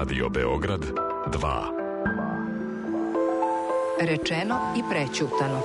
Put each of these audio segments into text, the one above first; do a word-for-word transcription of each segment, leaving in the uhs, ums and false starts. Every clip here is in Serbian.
Radio Beograd dva. Rečeno i prećutano.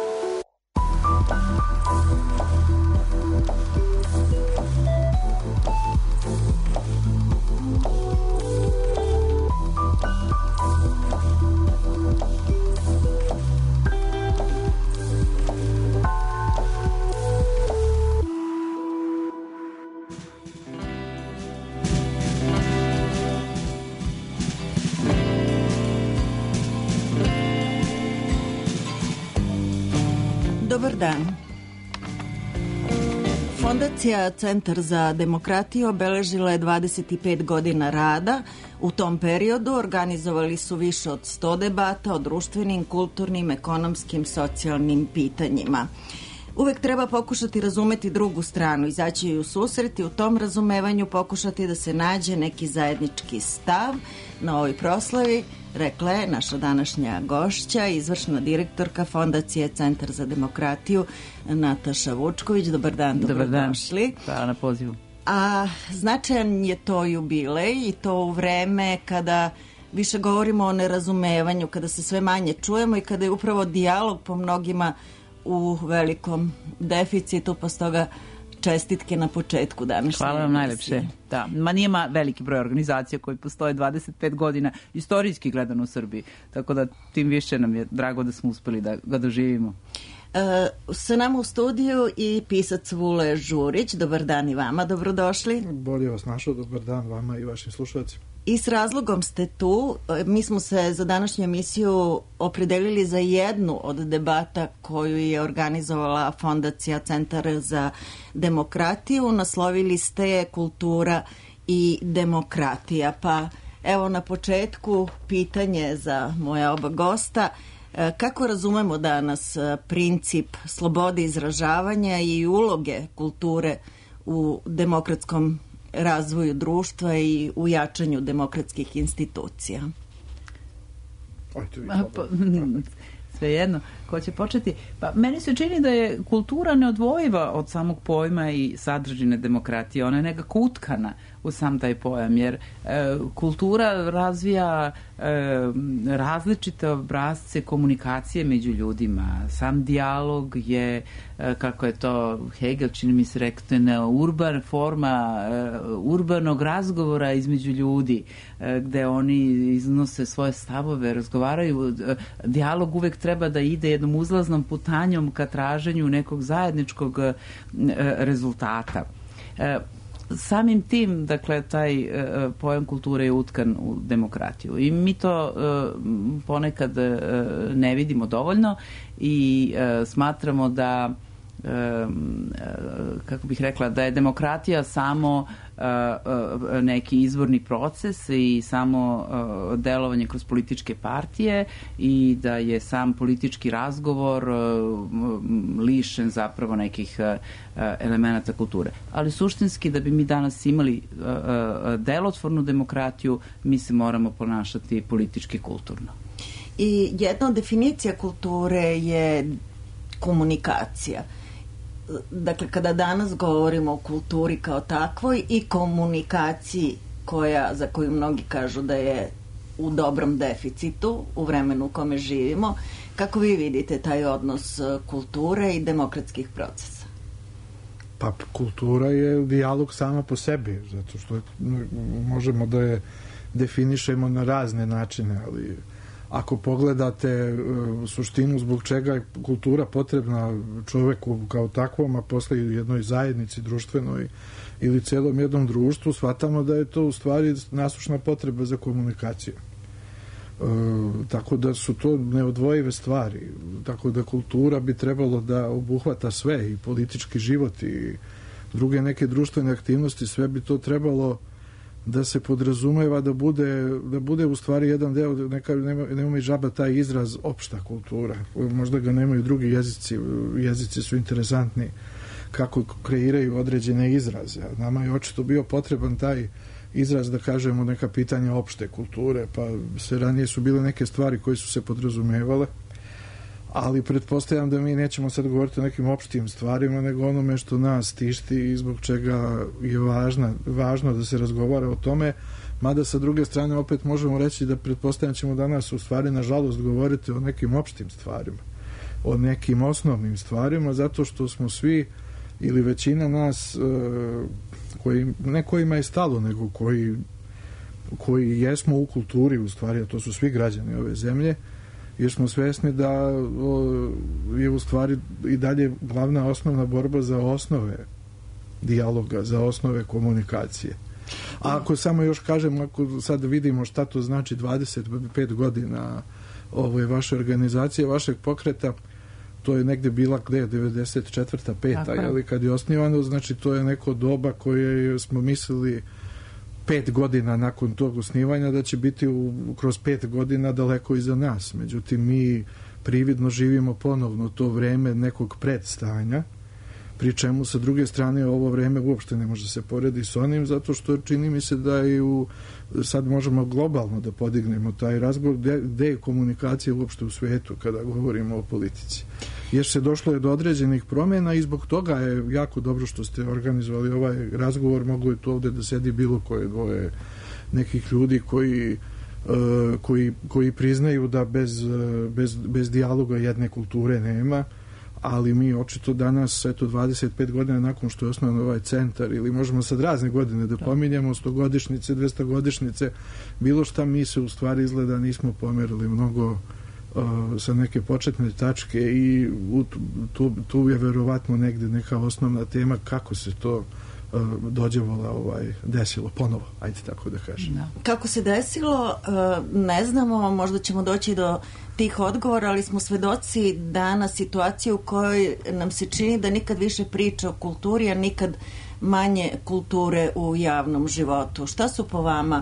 Dobar dan. Fondacija Centar za demokratiju obeležila je dvadeset pet godina rada. U tom periodu organizovali su više od sto debata o društvenim, kulturnim, ekonomskim, socijalnim pitanjima. Uvek treba pokušati razumeti drugu stranu, izaći joj u susret i u tom razumevanju pokušati da se nađe neki zajednički stav. Na ovoj proslavi rekla je naša današnja gošća, izvršna direktorka Fondacije Centar za demokratiju Nataša Vučković. Dobar dan, dobrodošli. Dobar dan, hvala na pozivu. A značajan je to jubilej i to u vreme kada više govorimo o nerazumevanju, kada se sve manje čujemo i kada je upravo dijalog po mnogima u velikom deficitu, pa stoga čestitke na početku današnje. Hvala vam najlepše. Da, ma nije ma veliki broj organizacija koji postoje dvadeset pet godina istorijski gledano u Srbiji, tako da tim više nam je drago da smo uspeli da ga doživimo. E, sa nama u studiju i pisac Vule Žurić. Dobar dan i vama, dobrodošli. Bolje vas našao, dobar dan vama i vašim slušalcima. I s razlogom ste tu. Mi smo se za današnju emisiju opredelili za jednu od debata koju je organizovala Fondacija Centar za demokratiju. Naslovili ste kultura i demokratija. Pa evo na početku pitanje za moja oba gosta. Kako razumemo danas princip slobode izražavanja i uloge kulture u demokratskom razvoju društva i u jačanju demokratskih institucija? Svejedno, ko će početi? Pa meni se čini da je kultura neodvojiva od samog pojma i sadržine demokratije. Ona je nekako utkana u sam taj pojam, jer e, kultura razvija e, različite obrazce komunikacije među ljudima. Sam dijalog je, e, kako je to Hegel, čini mi se rekao, urban forma e, urbanog razgovora između ljudi, e, gde oni iznose svoje stavove, razgovaraju. E, dijalog uvek treba da ide jednom uzlaznom putanjom ka traženju nekog zajedničkog e, rezultata. E, Samim tim, dakle, taj uh, pojam kulture je utkan u demokratiju i mi to uh, ponekad uh, ne vidimo dovoljno i uh, smatramo da uh, kako bih rekla, da je demokratija samo uh, uh, neki izvorni proces i samo uh, delovanje kroz političke partije i da je sam politički razgovor uh, lišen zapravo nekih uh, elemenata kulture. Ali suštinski, da bi mi danas imali uh, uh, delotvornu demokratiju, mi se moramo ponašati politički kulturno. I jedna od definicija kulture je komunikacija. Dakle, kada danas govorimo o kulturi kao takvoj i komunikaciji koja, za koju mnogi kažu da je u dobrom deficitu u vremenu u kome živimo, kako vi vidite taj odnos kulture i demokratskih procesa? Pa kultura je dijalog sama po sebi, zato što je, možemo da je definišemo na razne načine, ali ako pogledate uh, suštinu zbog čega je kultura potrebna čoveku kao takvom, a posle i jednoj zajednici društvenoj ili celom jednom društvu, shvatamo da je to u stvari nasušna potreba za komunikaciju. Uh, tako da su to neodvojive stvari. Tako da kultura bi trebalo da obuhvata sve, i politički život i druge neke društvene aktivnosti, sve bi to trebalo da se podrazumeva da bude, da bude u stvari jedan deo, neka, nema, nema i žaba taj izraz opšta kultura. Možda ga nemaju drugi jezici, jezici su interesantni kako kreiraju određene izraze. Nama je očito bio potreban taj izraz da kažemo neka pitanja opšte kulture, pa sve ranije su bile neke stvari koje su se podrazumevale, ali pretpostavljam da mi nećemo sad govoriti o nekim opštim stvarima, nego onome što nas tišti i zbog čega je važna, važno da se razgovara o tome, Mada sa druge strane opet možemo reći da pretpostavljam ćemo danas u stvari nažalost govoriti o nekim opštim stvarima, o nekim osnovnim stvarima, zato što smo svi ili većina nas koji, ne kojima je stalo, nego koji, koji jesmo u kulturi u stvari, a to su svi građani ove zemlje, jer smo svesni da je u stvari i dalje glavna osnovna borba za osnove dijaloga, za osnove komunikacije. A ako samo još kažem, ako sad vidimo šta to znači dvadeset pet godina ove vaše organizacije, vašeg pokreta, to je negde bila gde, devedeset četvrta peta ali kad je osnivano, znači to je neko doba koje smo mislili pet godina nakon tog osnivanja da će biti u, kroz pet godina daleko iza nas. Međutim, mi prividno živimo ponovno to vreme nekog predstanja, pri čemu sa druge strane ovo vreme uopšte ne može se poredi s onim, zato što čini mi se da i u, sad možemo globalno da podignemo taj razgovor, gde je komunikacija uopšte u svetu kada govorimo o politici. Jer se došlo je do određenih promjena i zbog toga je jako dobro što ste organizovali ovaj razgovor. Moglo je to ovde da sedi bilo koje dvoje nekih ljudi koji, uh, koji, koji priznaju da bez, bez, bez dijaloga jedne kulture nema, ali mi očito danas, eto dvadeset pet godina nakon što je osnovan ovaj centar, ili možemo sad razne godine da pominjemo, stogodišnjice, dvestogodišnjice, bilo šta, mi se u stvari izgleda nismo pomerili mnogo uh, sa neke početne tačke i u, tu, tu je verovatno negde neka osnovna tema kako se to uh, dođevola ovaj, desilo ponovo, ajde tako da kažem. Da. Kako se desilo, uh, ne znamo, možda ćemo doći do tih odgovora, ali smo svedoci danas situacije u kojoj nam se čini da nikad više priča o kulturi, a nikad manje kulture u javnom životu. Šta su po vama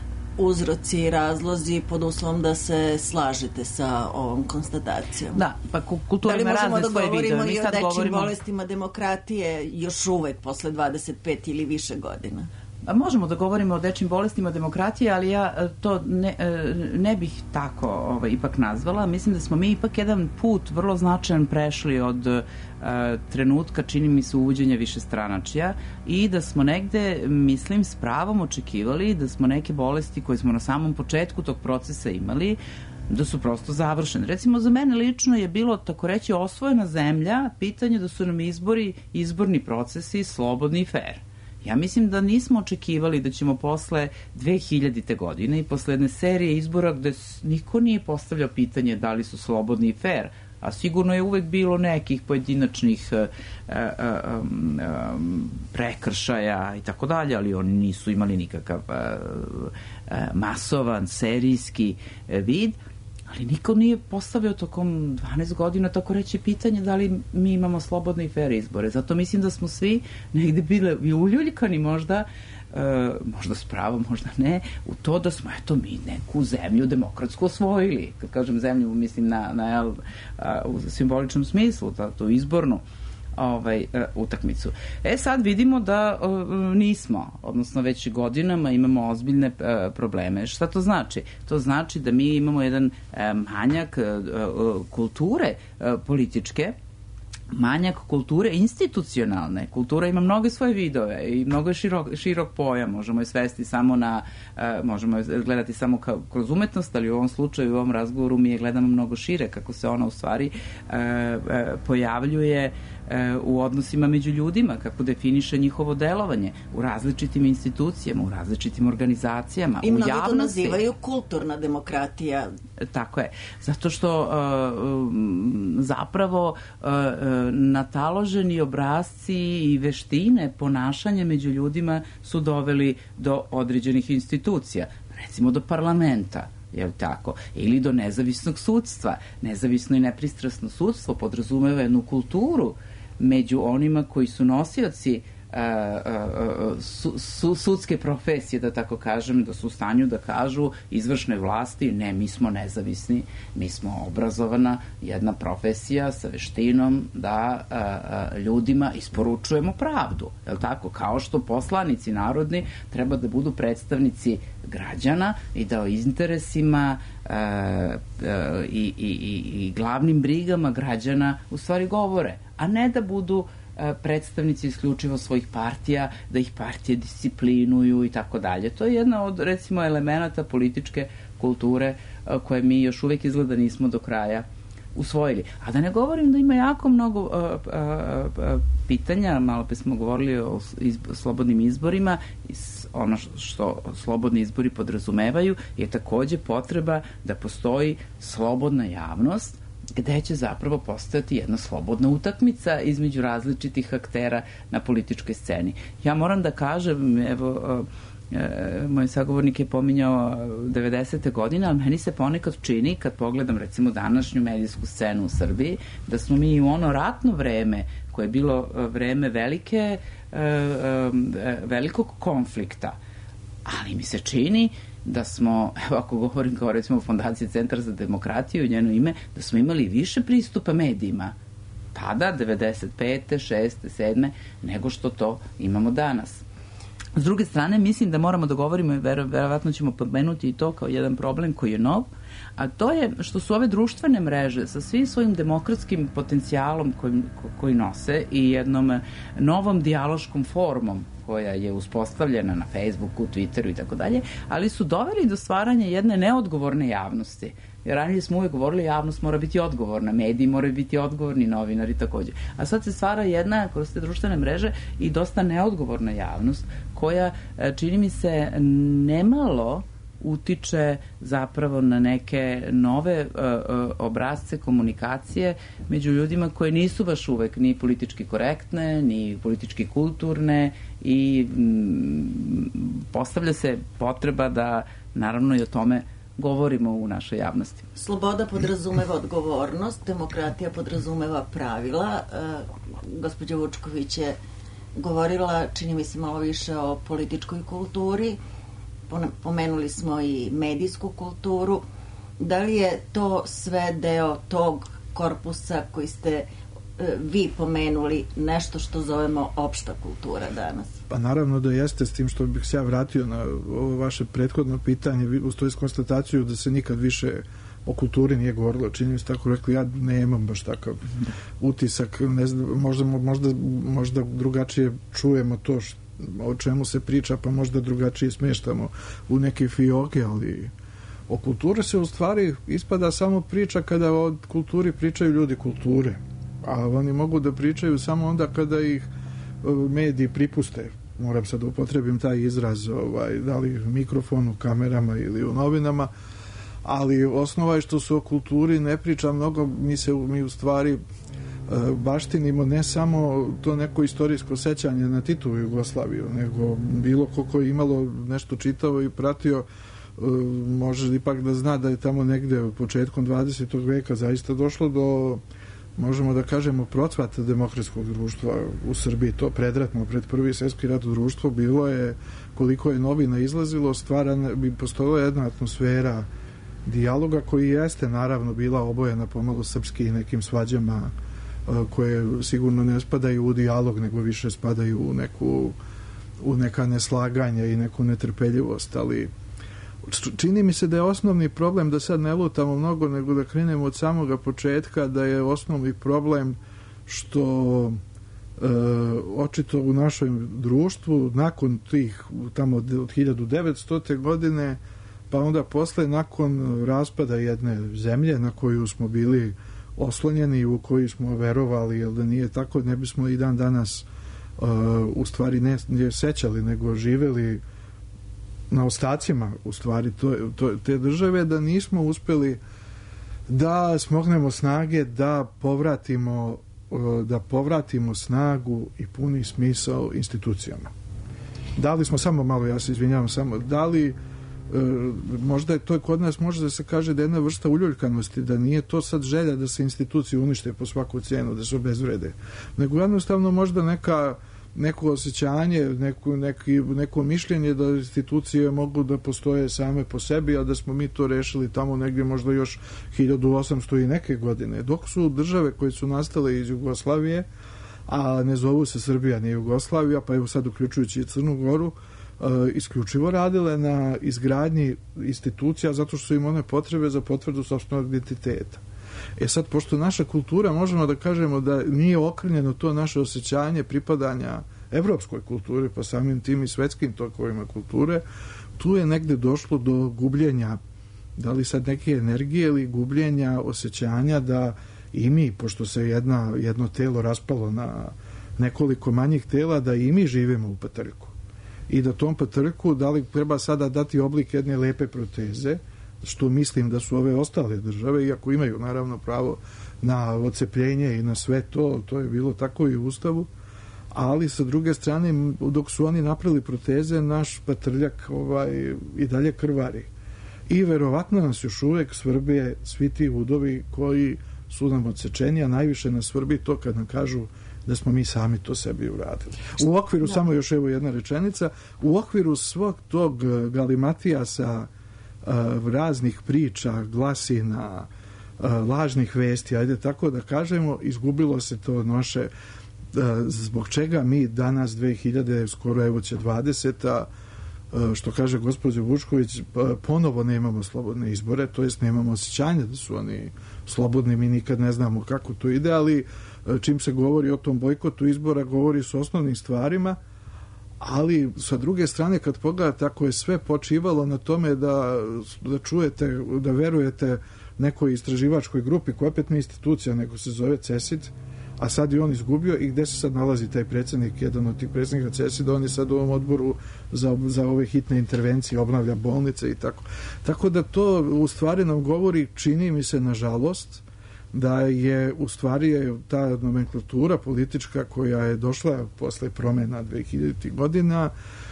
uzroci i razlozi pod uslovom da se slažete sa ovom konstatacijom? Da, pa kultura ima razne svoje vidove. Da li možemo da govorimo i o dečjim govorimo... bolestima demokratije još uvek posle dvadeset pet ili više godina? Možemo da govorimo o dečjim bolestima demokratije, ali ja to ne, ne bih tako ovaj, ipak nazvala. Mislim da smo mi ipak jedan put vrlo značajan prešli od uh, trenutka, čini mi se, uvođenja višestranačja i da smo negde, mislim, s pravom očekivali da smo neke bolesti koje smo na samom početku tog procesa imali, da su prosto završene. Recimo, za mene lično je bilo, tako reći, osvojena zemlja pitanje da su nam izbori, izborni procesi slobodni i fair. Ja mislim da nismo očekivali da ćemo posle dve hiljadite godine i posle jedne serije izbora gde niko nije postavljao pitanje da li su slobodni i fair, a sigurno je uvek bilo nekih pojedinačnih uh, uh, um, um, prekršaja i tako dalje, ali oni nisu imali nikakav uh, uh, masovan, serijski uh, vid, ali niko nije postavio tokom dvanaest godina, tako reći, pitanje da li mi imamo slobodne i fair izbore. Zato mislim da smo svi negde bili uljuljkani možda, uh, možda s pravom, možda ne, u to da smo, eto, mi neku zemlju demokratsku osvojili. Kad kažem zemlju, mislim na, na uh, u simboličnom smislu, da, tu izbornu ovaj, uh, utakmicu. E sad vidimo da uh, nismo, odnosno već godinama imamo ozbiljne uh, probleme. Šta to znači? To znači da mi imamo jedan uh, manjak uh, uh, kulture uh, političke, manjak kulture institucionalne. Kultura ima mnoge svoje vidove i mnogo je širok, širok pojam. Možemo je svesti samo na, uh, možemo je gledati samo kao, kroz umetnost, ali u ovom slučaju, u ovom razgovoru mi je gledamo mnogo šire, kako se ona u stvari uh, uh, pojavljuje u odnosima među ljudima, kako definiše njihovo delovanje u različitim institucijama, u različitim organizacijama, i u javnosti. I mnogo to nazivaju kulturna demokratija. Tako je. Zato što uh, zapravo uh, nataloženi obrazci i veštine ponašanja među ljudima su doveli do određenih institucija. Recimo do parlamenta, je li tako? Ili do nezavisnog sudstva. Nezavisno i nepristrasno sudstvo podrazumeva jednu kulturu među onima koji su nosioci uh, uh, su, su, sudske profesije, da tako kažem, da su u stanju da kažu izvršnoj vlasti, ne, mi smo nezavisni, mi smo obrazovana jedna profesija sa veštinom da uh, uh, ljudima isporučujemo pravdu, je li tako? Kao što poslanici narodni treba da budu predstavnici građana i da o interesima uh, uh, i, i, i, i glavnim brigama građana u stvari govore, a ne da budu predstavnici isključivo svojih partija, da ih partije disciplinuju i tako dalje. To je jedna od, recimo, elemenata političke kulture koje mi još uvek izgleda nismo do kraja usvojili. A da ne govorim da ima jako mnogo uh, uh, uh, pitanja, malo pe smo govorili o izb- slobodnim izborima, i ono što slobodni izbori podrazumevaju je takođe potreba da postoji slobodna javnost gde će zapravo postojati jedna slobodna utakmica između različitih aktera na političkoj sceni. Ja moram da kažem, evo, uh, moj sagovornik je pominjao devedesete godine, ali meni se ponekad čini, kad pogledam recimo današnju medijsku scenu u Srbiji, da smo mi u ono ratno vreme, koje je bilo vreme velike, velikog konflikta, ali mi se čini da smo, evo ako govorim kao recimo Fondaciji Centar za demokratiju i njeno ime, da smo imali više pristupa medijima tada, devedeset pete, šeste, sedme, nego što to imamo danas. S druge strane, mislim da moramo da govorimo i verovatno ćemo pomenuti i to kao jedan problem koji je nov, a to je što su ove društvene mreže sa svim svojim demokratskim potencijalom koji, koji nose i jednom novom dijaloškom formom koja je uspostavljena na Facebooku, Twitteru i tako dalje, ali su doveli do stvaranja jedne neodgovorne javnosti. Jer ranije smo uvek govorili javnost mora biti odgovorna, mediji moraju biti odgovorni, novinari takođe. A sad se stvara jedna, kroz te društvene mreže, i dosta neodgovorna javnost koja, čini mi se, nemalo utiče zapravo na neke nove uh, uh, obrazce komunikacije među ljudima koje nisu baš uvek ni politički korektne, ni politički kulturne i mm, postavlja se potreba da naravno i o tome govorimo u našoj javnosti. Sloboda podrazumeva odgovornost, demokratija podrazumeva pravila. E, gospođa Vučković je govorila, čini mi se, malo više o političkoj kulturi. Pomenuli smo i medijsku kulturu. Da li je to sve deo tog korpusa koji ste e, vi pomenuli, nešto što zovemo opšta kultura danas? Pa naravno da jeste, s tim što bih se ja vratio na ovo vaše prethodno pitanje, uz to je konstataciju da se nikad više o kulturi nije govorilo. Čini mi se tako rekli, ja nemam baš takav utisak, ne znam, možda, možda, možda drugačije čujemo to što, o čemu se priča, pa možda drugačije smeštamo u neke fioke, ali o kulturi se u stvari ispada samo priča kada o kulturi pričaju ljudi kulture, a oni mogu da pričaju samo onda kada ih mediji pripuste. Moram sad da upotrebim taj izraz, ovaj, da li mikrofon u kamerama ili u novinama, ali osnova je što se o kulturi ne priča mnogo, mi se mi u stvari baštinimo ne samo to neko istorijsko sećanje na Titovu Jugoslaviju, nego bilo ko ko je imalo nešto čitao i pratio, može ipak da zna da je tamo negde početkom dvadesetog veka zaista došlo do, možemo da kažemo, procvata demokratskog društva u Srbiji. To predratno, pred prvi svjetski rat društvo bilo je, koliko je novina izlazilo, stvarana bi postojala jedna atmosfera dijaloga koji jeste naravno bila obojena pomalo srpski i nekim svađama koje sigurno ne spadaju u dijalog, nego više spadaju u neku u neka neslaganja i neku netrpeljivost, ali čini mi se da je osnovni problem, da sad ne lutamo mnogo, nego da krenemo od samoga početka, da je osnovni problem što e, očito u našem društvu nakon tih tamo od hiljadu devetstote godine, pa onda posle nakon raspada jedne zemlje na koju smo bili oslonjeni i u koju smo verovali, jer da nije tako ne bismo i dan danas uh, u stvari ne, ne sećali, nego živeli na ostacima u stvari to, to, te države, da nismo uspeli da smognemo snage da povratimo uh, da povratimo snagu i puni smisao institucijama. Da li smo samo malo, ja se izvinjavam, samo da li možda je to kod nas, može da se kaže da je jedna vrsta uljuljkanosti, da nije to sad želja da se institucije unište po svaku cijenu, da se obezvrede, nego jednostavno možda neka, neko osjećanje, neko, neki, neko mišljenje da institucije mogu da postoje same po sebi, a da smo mi to rešili tamo negdje možda još hiljadu osamsto i neke godine, dok su države koje su nastale iz Jugoslavije, a ne zovu se Srbija ni Jugoslavija, pa evo sad uključujući i Crnu Goru, isključivo radile na izgradnji institucija zato što su im one potrebe za potvrdu sopstvenog identiteta. E sad, pošto naša kultura, možemo da kažemo da nije okrnjeno to naše osjećanje pripadanja evropskoj kulturi, pa samim tim i svetskim tokovima kulture, tu je negde došlo do gubljenja, da li sad neke energije ili gubljenja osjećanja da i mi, pošto se jedna, jedno telo raspalo na nekoliko manjih tela, da i mi živimo u patrljiku. I da tom patrljiku, da li treba sada dati oblik jedne lepe proteze, što mislim da su ove ostale države, iako imaju naravno pravo na odcepljenje i na sve to, to je bilo tako i u Ustavu, ali sa druge strane, dok su oni napravili proteze, naš patrljak ovaj, i dalje krvari. I verovatno nas još uvek svrbe svi ti udovi koji su nam odsečeni, a najviše nas svrbi to kad nam kažu da smo mi sami to sebi uradili. U okviru, da. Samo još evo jedna rečenica, u okviru svog tog galimatija sa uh, raznih priča, glasina, uh, lažnih vesti, ajde tako da kažemo, izgubilo se to naše, uh, zbog čega mi danas dve hiljade, skoro evo će dvadeseta, uh, što kaže gospođa Vučković, ponovo nemamo slobodne izbore, to jest nemamo osjećanja da su oni slobodni, mi nikad ne znamo kako to ide, ali čim se govori o tom bojkotu izbora, govori s osnovnim stvarima, ali sa druge strane kad pogledate, ako je sve počivalo na tome da, da čujete, da verujete nekoj istraživačkoj grupi koja opet nije institucija, nego se zove CESID, a sad i on izgubio, i gde se sad nalazi taj predsjednik, jedan od tih predsjednika CESID-a, on je sad u ovom odboru za, za ove hitne intervencije, obnavlja bolnice i tako. Tako da to u stvari nam govori, čini mi se nažalost, da je u stvari je ta nomenklatura politička koja je došla posle promena dve hiljaditih godina,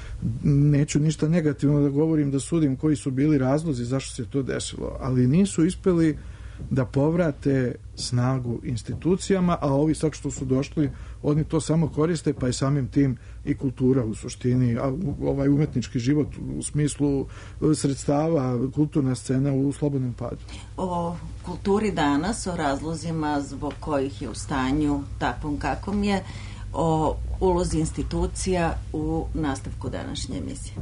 neću ništa negativno da govorim, da sudim koji su bili razlozi zašto se to desilo, ali nisu uspeli da povrate snagu institucijama, a ovi sad što su došli, oni to samo koriste, pa je samim tim i kultura u suštini, a ovaj umetnički život u smislu sredstava, kulturna scena u slobodnom padu. O kulturi danas, o razlozima zbog kojih je u stanju takvom kakvom je, o ulozi institucija u nastavku današnje emisije.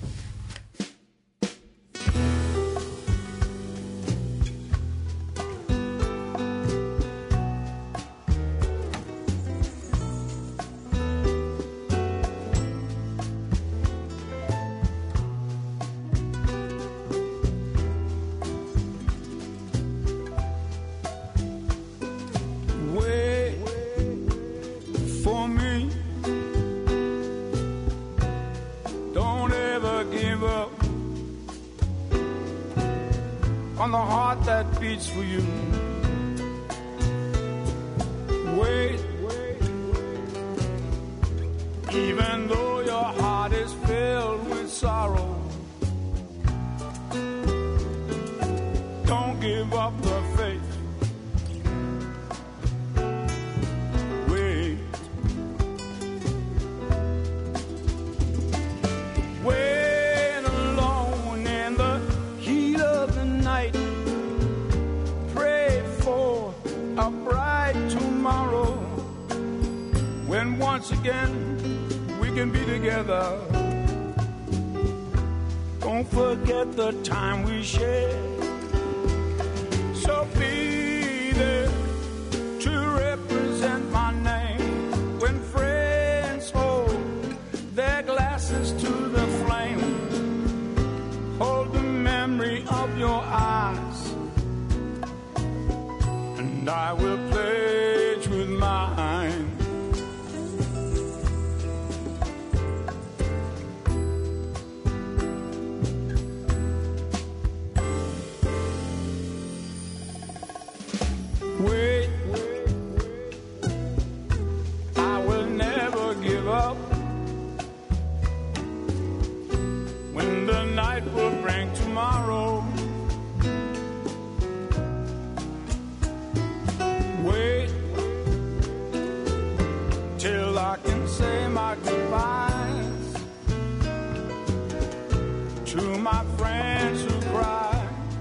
On the heart that beats for you. Wait, even though your heart is filled with sorrow, don't give up the faith. Wait, wait alone in the heat of the night. Pray for a bright tomorrow when once again we can be together. Don't forget the time we shared. So be there to represent my name when friends hold their glasses to the flame. Hold the memory of your eyes, and I will pledge with mine. Wait, I will never give up. When the night will bring tomorrow. Wait till I can say my goodbyes to my friends who cry,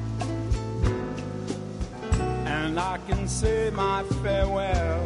and I can say my farewell.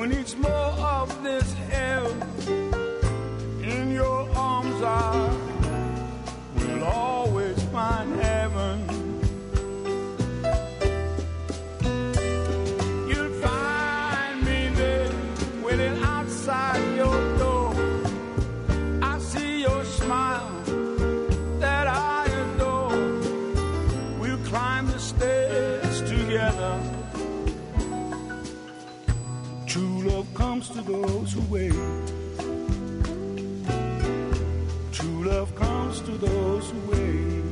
Who needs more of this hell? In your arms I will always find heaven. You'll find me there, waiting outside your door. I see your smile that I adore. We'll climb the stairs together. True love comes to those who wait. True love comes to those who wait.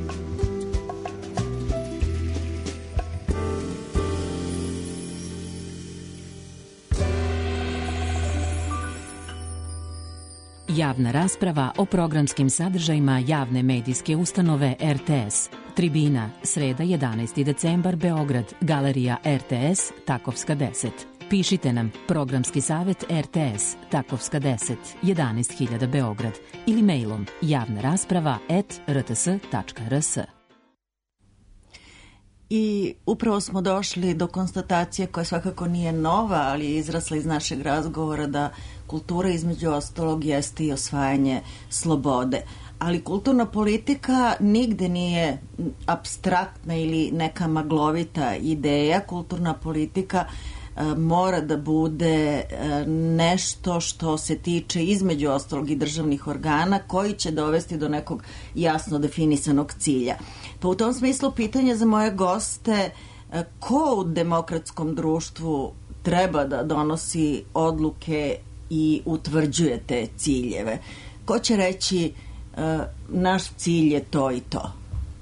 Javna rasprava o programskim sadržajima javne medijske ustanove R T S. Tribina, sreda jedanaesti decembar, Beograd, Galerija R T S, Takovska deset. Pišite nam programski savet R T S, Takovska deset, jedanaest hiljada Beograd ili mailom javna rasprava at r t s tačka r s. I upravo smo došli do konstatacije koja svakako nije nova, ali je izrasla iz našeg razgovora da kultura između ostalog jeste i osvajanje slobode. Ali kulturna politika nigde nije apstraktna ili neka maglovita ideja. Kulturna politika mora da bude nešto što se tiče između ostalog i državnih organa koji će dovesti do nekog jasno definisanog cilja. Pa u tom smislu pitanje za moje goste, ko u demokratskom društvu treba da donosi odluke i utvrđuje te ciljeve? Ko će reći naš cilj je to i to?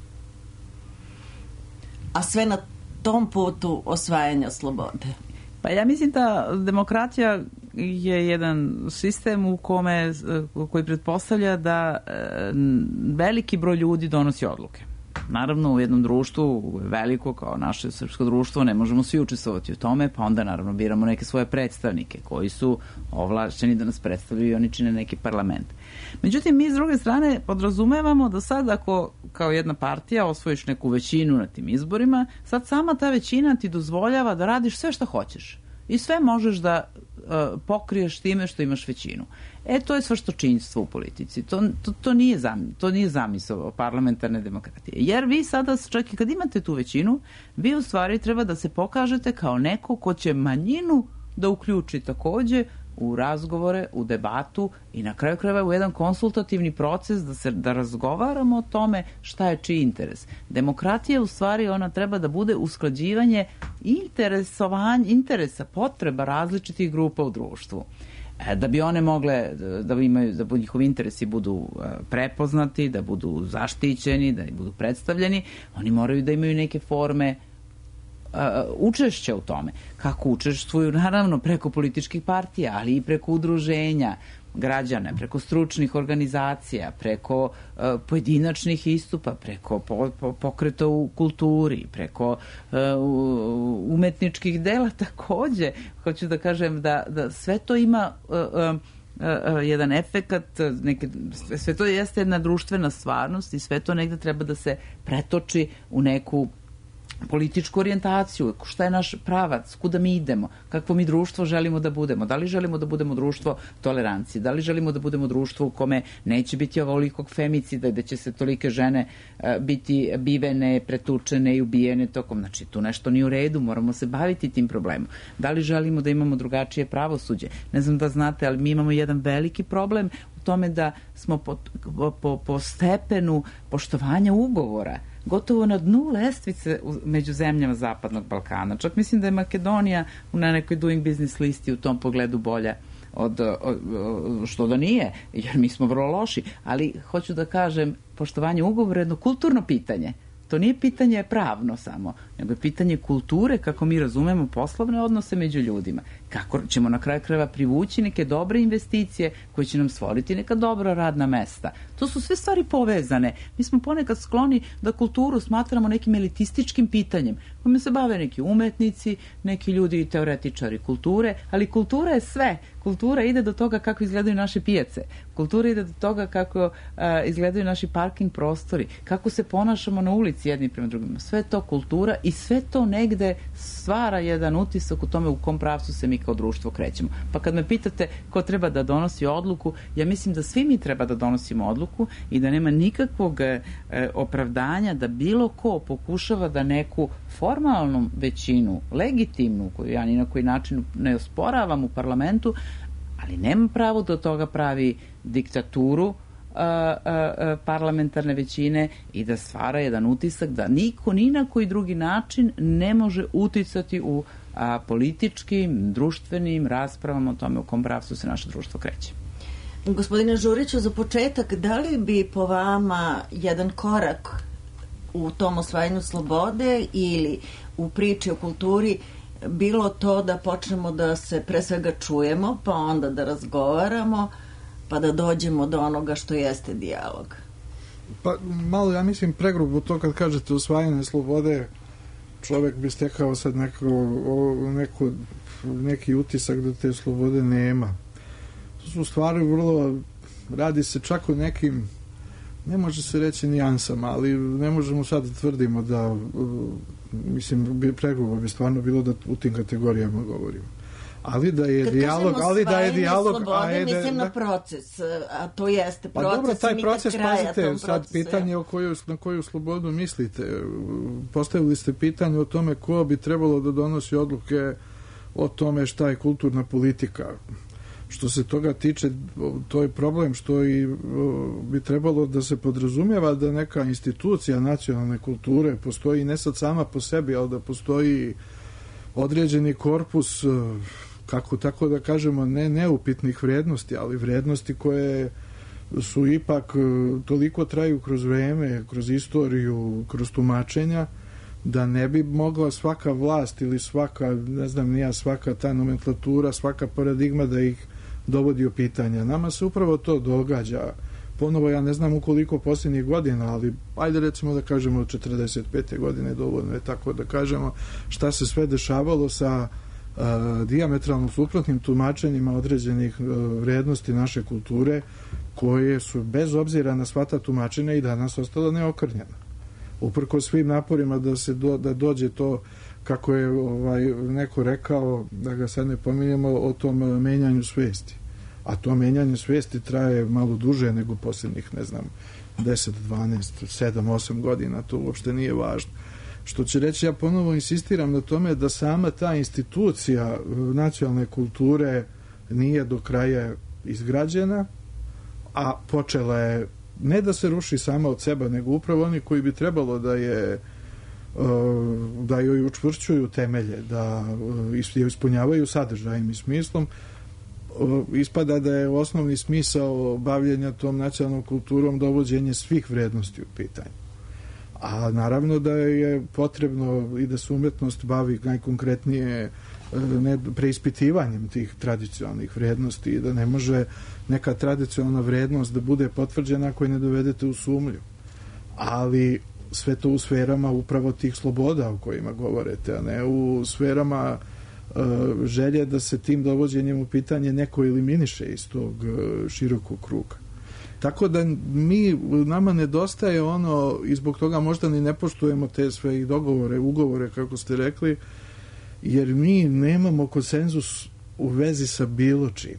A sve na tom putu osvajanja slobode. Pa ja mislim da demokratija je jedan sistem u kome, koji pretpostavlja da veliki broj ljudi donosi odluke. Naravno, u jednom društvu veliko kao naše srpsko društvo ne možemo svi učestvovati u tome, pa onda naravno biramo neke svoje predstavnike koji su ovlašćeni da nas predstavljaju i oni čine neki parlament. Međutim, mi s druge strane podrazumevamo da sad ako kao jedna partija osvojiš neku većinu na tim izborima, sad sama ta većina ti dozvoljava da radiš sve što hoćeš i sve možeš da uh, pokriješ time što imaš većinu. E, to je svrstočinjstvo u politici. To, to, to, nije, zam, to nije zamisao parlamentarne demokratije. Jer vi sada, čak i kad imate tu većinu, vi u stvari treba da se pokažete kao neko ko će manjinu da uključi takođe u razgovore, u debatu i na kraju krajeva u jedan konsultativni proces da se da razgovaramo o tome šta je čiji interes. Demokratija u stvari ona treba da bude usklađivanje interesovanja, interesa, potreba različitih grupa u društvu. Da bi one mogle da imaju, da njihovi interesi budu prepoznati, da budu zaštićeni, da budu predstavljeni, oni moraju da imaju neke forme učešća u tome. Kako učestvuju? Naravno preko političkih partija, ali i preko udruženja građana, preko stručnih organizacija, preko uh, pojedinačnih istupa, preko po, po, pokreta u kulturi, preko uh, umetničkih dela takođe. Hoću da kažem da, da sve to ima uh, uh, uh, jedan efekat, neke, sve to jeste jedna društvena stvarnost i sve to negde treba da se pretoči u neku političku orijentaciju, šta je naš pravac, kuda mi idemo, kakvo mi društvo želimo da budemo, da li želimo da budemo društvo tolerancije, da li želimo da budemo društvo u kome neće biti ovolikog femicida, da će se tolike žene uh, biti bivene, pretučene i ubijene tokom, znači tu nešto nije u redu, moramo se baviti tim problemom. Da li želimo da imamo drugačije pravosuđe? Ne znam da znate, ali mi imamo jedan veliki problem u tome da smo po, po, po stepenu poštovanja ugovora gotovo na dnu lestvice među zemljama Zapadnog Balkana. Čak mislim da je Makedonija na nekoj Doing Business listi u tom pogledu bolja od, od, što da nije, jer mi smo vrlo loši, ali hoću da kažem, poštovanje ugovora je jedno kulturno pitanje. To nije pitanje pravno samo, nego je pitanje kulture kako mi razumemo poslovne odnose među ljudima. Kako ćemo na kraju krajeva privući neke dobre investicije koje će nam stvoriti neka dobra radna mesta. To su sve stvari povezane. Mi smo ponekad skloni da kulturu smatramo nekim elitističkim pitanjem kojim se bave neki umetnici, neki ljudi i teoretičari kulture, ali kultura je sve. Kultura ide do toga kako izgledaju naše pijace. Kultura ide do toga kako uh, izgledaju naši parking prostori, kako se ponašamo na ulici jedni prema drugima. Sve to kultura i sve to negde stvara jedan utisak u tome u kom pravcu se mi kao društvo krećemo. Pa kad me pitate ko treba da donosi odluku, ja mislim da svi mi treba da donosimo odluku i da nema nikakvog e, opravdanja da bilo ko pokušava da neku formalnu većinu, legitimnu, koju ja ni na koji način ne osporavam u parlamentu, ali nema pravo da od toga pravi diktaturu a, a, a, parlamentarne većine i da stvara jedan utisak da niko ni na koji drugi način ne može uticati u a, političkim, društvenim raspravama o tome u kom pravcu se naše društvo kreće. Gospodine Žuriću, za početak, da li bi po vama jedan korak u tom osvajanju slobode ili u priči o kulturi bilo to da počnemo da se pre svega čujemo, pa onda da razgovaramo, pa da dođemo do onoga što jeste dijalog? Pa malo, ja mislim, pregrubo to kad kažete osvajanje slobode, čovek bi stekao sad neko, neko, neki utisak da te slobode nema. To su stvari vrlo, radi se čak o nekim, ne može se reći nijansama, ali ne možemo sad da tvrdimo da, mislim, pregrubo bi stvarno bilo da u tim kategorijama govorimo. Ali da je kad dijalog, ali da je dijalog, slobode, a je da, mislim da, na proces, a to jeste proces. Pa dobro, taj proces, pazite, sad procesu, pitanje o koju, na koju slobodu mislite. Postavili ste pitanje o tome ko bi trebalo da donosi odluke o tome šta je kulturna politika. Što se toga tiče, to je problem što i bi trebalo da se podrazumijeva da neka institucija nacionalne kulture postoji ne sad sama po sebi, ali da postoji određeni korpus, kako tako da kažemo, ne neupitnih vrednosti, ali vrednosti koje su ipak toliko traju kroz vreme, kroz istoriju, kroz tumačenja, da ne bi mogla svaka vlast ili svaka, ne znam nija, svaka ta nomenklatura, svaka paradigma da ih dovodi u pitanje. Nama se upravo to događa. Ponovo, ja ne znam u koliko posljednjih godina, ali ajde recimo da kažemo od četrdeset pete godine, dovoljno je tako da kažemo šta se sve dešavalo sa uh, dijametralno suprotnim tumačenjima određenih uh, vrednosti naše kulture, koje su bez obzira na sva ta tumačenja i danas ostala neokrnjena. Uprko svim naporima da se do, da dođe to, kako je ovaj, neko rekao, da ga sad ne pominjemo, o tom menjanju svesti. A to menjanje svesti traje malo duže nego posljednjih, ne znam, deset, dvanaest, sedam, osam godina, to uopšte nije važno. Što će reći, ja ponovo insistiram na tome da sama ta institucija nacionalne kulture nije do kraja izgrađena, a počela je ne da se ruši sama od sebe, nego upravo oni koji bi trebalo da je da joj učvršćuju temelje, da je ispunjavaju sadržajem i smislom, ispada da je osnovni smisao bavljenja tom nacionalnom kulturom dovođenje svih vrednosti u pitanju. A naravno da je potrebno i da se umetnost bavi najkonkretnije ne, preispitivanjem tih tradicionalnih vrednosti i da ne može neka tradicionalna vrednost da bude potvrđena ako je ne dovedete u sumnju. Ali sve to u sferama upravo tih sloboda o kojima govorite, a ne u sferama uh, želje da se tim dovođenjem u pitanje neko eliminiše iz tog uh, širokog kruga. Tako da mi, nama nedostaje ono, i zbog toga možda ni ne poštujemo te sve i dogovore, ugovore, kako ste rekli, jer mi nemamo konsenzus u vezi sa bilo čim.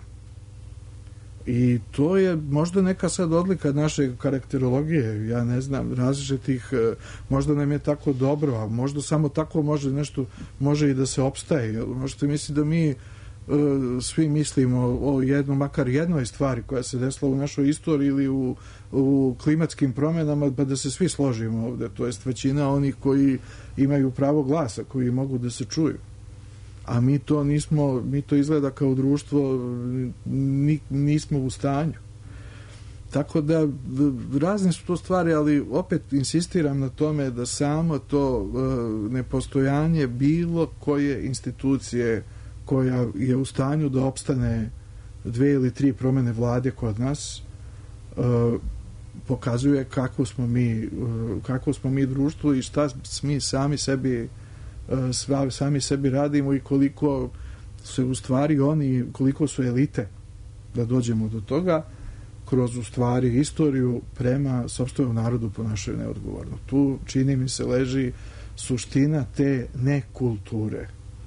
I to je možda neka sad odlika naše karakterologije, ja ne znam, različitih, možda nam je tako dobro, a možda samo tako može nešto, može i da se opstaje. Možete misliti da mi svi mislimo o jednom, makar jednoj stvari koja se desila u našoj istoriji ili u, u klimatskim promjenama, pa da se svi složimo ovde, to jest većina onih koji imaju pravo glasa, koji mogu da se čuju. A mi to nismo, mi to izgleda kao društvo ni, nismo u stanju. Tako da razne su to stvari, ali opet insistiram na tome da samo to uh, nepostojanje bilo koje institucije koja je u stanju da opstane dve ili tri promene vlade kod nas uh, pokazuje kako smo mi uh, kako smo mi društvo i šta mi sami sebi uh, sami sebi radimo i koliko se u stvari oni, koliko su elite da dođemo do toga kroz u stvari istoriju prema sopstvenom narodu ponašaju neodgovorno. Tu čini mi se leži suština te nekulture.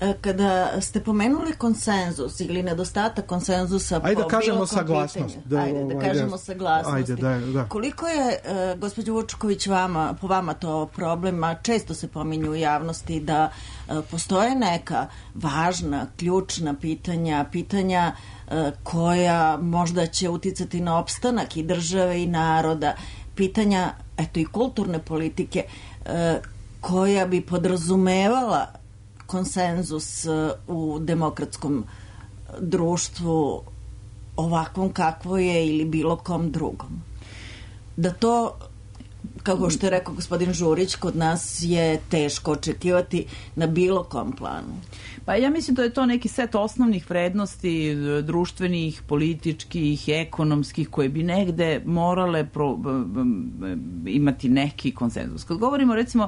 Kada ste pomenuli konsenzus ili nedostatak konsenzusa po ajde da kažemo bilo kom saglasnost. pitanju, Da, ajde da ajde, kažemo saglasnosti. Ajde, da, da. Koliko je, uh, gospođo Vučković, vama, po vama to problema? Često se pominju u javnosti da uh, postoje neka važna, ključna pitanja, pitanja uh, koja možda će uticati na opstanak i države i naroda, pitanja, eto, i kulturne politike, uh, koja bi podrazumevala konsenzus u demokratskom društvu ovakvom kakvo je ili bilo kom drugom. Da to, kako što je rekao gospodin Žurić, kod nas je teško očekivati na bilo kom planu. Pa ja mislim da je to neki set osnovnih vrednosti društvenih, političkih, ekonomskih koje bi negde morale pro, imati neki konsenzus. Kad govorimo recimo